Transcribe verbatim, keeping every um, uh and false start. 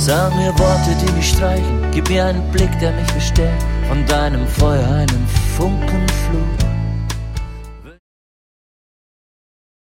Sag mir Worte, die mich streichen, gib mir einen Blick, der mich bestärkt, von deinem Feuer einen Funkenflug.